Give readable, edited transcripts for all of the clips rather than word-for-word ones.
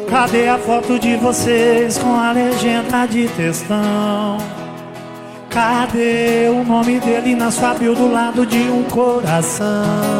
Cadê a foto de vocês com a legenda de textão? Cadê o nome dele na sua bio do lado de um coração?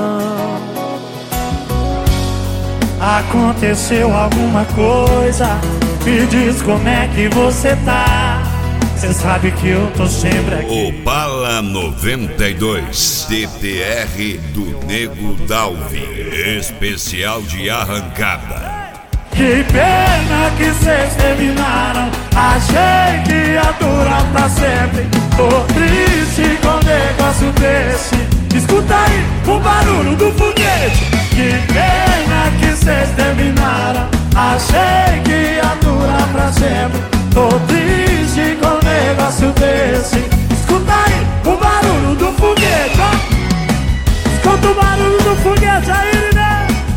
Aconteceu alguma coisa? Me diz como é que você tá. Cê sabe que eu tô sempre aqui. Opala 92 DTR do Nego Dalvi, especial de arrancada. Que pena que cês terminaram. Achei que ia durar pra sempre. Tô triste com um negócio desse. Escuta aí o barulho do foguete. Que pena que cês terminaram. Achei que ia durar pra sempre. Tô triste com um negócio desse. Escuta aí o barulho do foguete, ó. Escuta o barulho do foguete aí, né?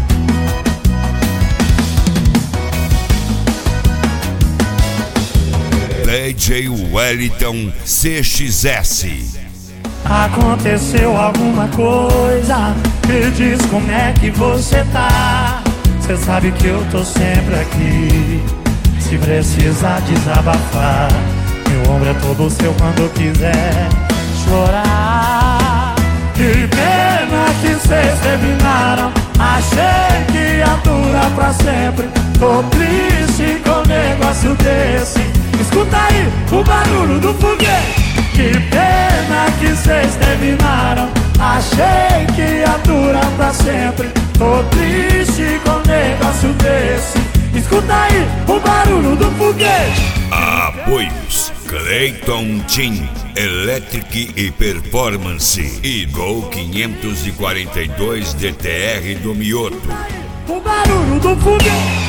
DJ Wellington CXS. Aconteceu alguma coisa? Me diz como é que você tá. Cê sabe que eu tô sempre aqui. Se precisar desabafar, meu ombro é todo seu quando quiser chorar. Que pena que cês terminaram. Achei que ia durar pra sempre. Tô triste com um negócio desse. Escuta aí o barulho do foguete. Que pena que cês terminaram. Achei que ia durar pra sempre. Tô triste com um negócio desse. Escuta aí o barulho do foguete. Apoios Clayton Team Electric e Performance e Gol 542 DTR do Mioto. O barulho do foguete.